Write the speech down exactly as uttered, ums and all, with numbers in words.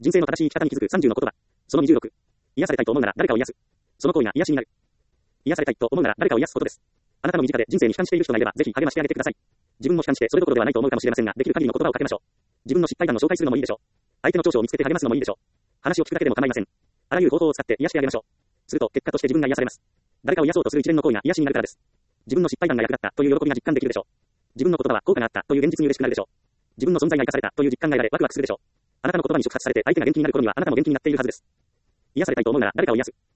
人生の正しい生き方に気づくさんじゅうの言葉。そのにじゅうろく。癒されたいと思うなら誰かを癒す。その行為が癒しになる。癒されたいと思うなら誰かを癒すことです。あなたの身近で人生に悲観している人がいれば、ぜひ励ましてあげてください。自分も悲観してそれどころではないと思うかもしれませんが、できる限りの言葉をかけましょう。自分の失敗談を紹介するのもいいでしょう。相手の長所を見つけて励ますのもいいでしょう。話を聞くだけでも構いません。あらゆる方法を使って癒してあげましょう。すると結果として自分が癒されます。誰かを癒そうとする一連の行為が癒しになるからです。自分の失敗談が役立ったという喜びが実感できるでしょう。自分の言葉は効果があったという現実に嬉しくなるでしょう。自分の存在が生かされたという実感が得られワクワクするでしょう。あなたの言葉に触発されて相手が元気になる頃にはあなたも元気になっているはずです。癒されたいと思うなら誰かを癒す。